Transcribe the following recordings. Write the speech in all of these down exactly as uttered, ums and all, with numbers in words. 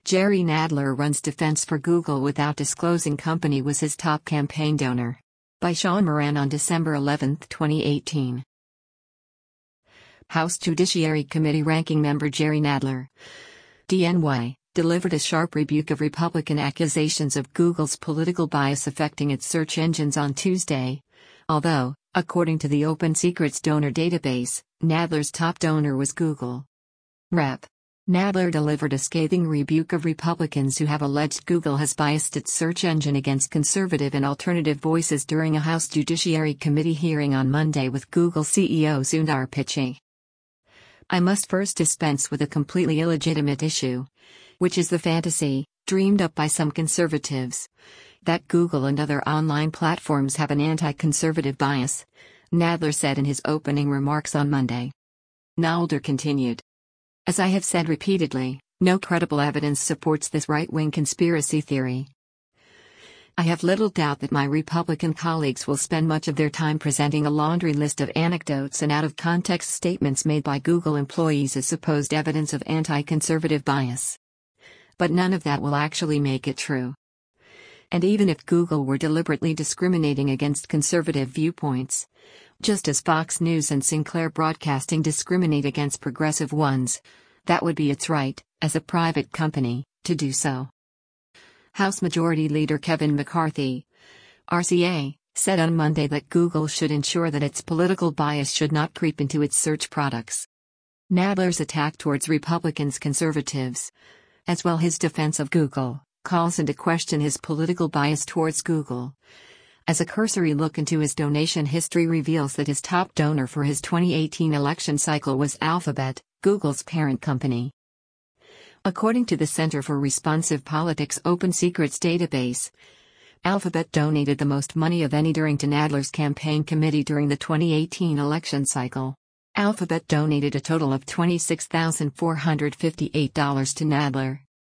Jerry Nadler runs defense for Google without disclosing company was his top campaign donor. By Sean Moran on December eleventh, twenty eighteen. House Judiciary Committee Ranking Member Jerry Nadler, D N Y, delivered a sharp rebuke of Republican accusations of Google's political bias affecting its search engines on Tuesday. Although, according to the Open Secrets donor database, Nadler's top donor was Google. Representative Nadler delivered a scathing rebuke of Republicans who have alleged Google has biased its search engine against conservative and alternative voices during a House Judiciary Committee hearing on Monday with Google C E O Sundar Pichai. I must first dispense with a completely illegitimate issue, which is the fantasy, dreamed up by some conservatives, that Google and other online platforms have an anti-conservative bias, Nadler said in his opening remarks on Monday. Nadler continued. As I have said repeatedly, no credible evidence supports this right-wing conspiracy theory. I have little doubt that my Republican colleagues will spend much of their time presenting a laundry list of anecdotes and out-of-context statements made by Google employees as supposed evidence of anti-conservative bias. But none of that will actually make it true. And even if Google were deliberately discriminating against conservative viewpoints, just as Fox News and Sinclair Broadcasting discriminate against progressive ones, that would be its right, as a private company, to do so. House Majority Leader Kevin McCarthy, R C A, said on Monday that Google should ensure that its political bias should not creep into its search products. Nadler's attack towards Republicans conservatives, as well his defense of Google, calls into question his political bias towards Google, as a cursory look into his donation history reveals that his top donor for his twenty eighteen election cycle was Alphabet, Google's parent company. According to the Center for Responsive Politics Open Secrets database, Alphabet donated the most money of any during to Nadler's campaign committee during the twenty eighteen election cycle. Alphabet donated a total of twenty-six thousand four hundred fifty-eight dollars to Nadler.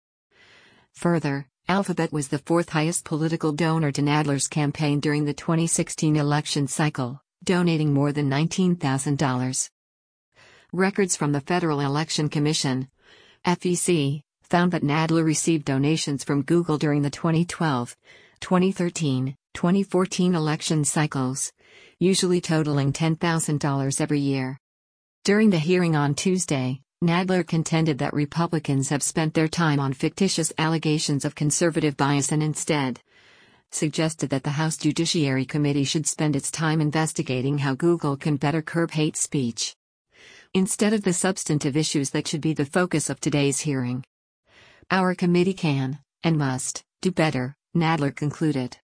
Further, Alphabet was the fourth highest political donor to Nadler's campaign during the twenty sixteen election cycle, donating more than nineteen thousand dollars. Records from the Federal Election Commission, F E C, found that Nadler received donations from Google during the twenty twelve, twenty thirteen, twenty fourteen election cycles, usually totaling ten thousand dollars every year. During the hearing on Tuesday, Nadler contended that Republicans have spent their time on fictitious allegations of conservative bias and instead suggested that the House Judiciary Committee should spend its time investigating how Google can better curb hate speech, instead of the substantive issues that should be the focus of today's hearing. Our committee can, and must, do better, Nadler concluded.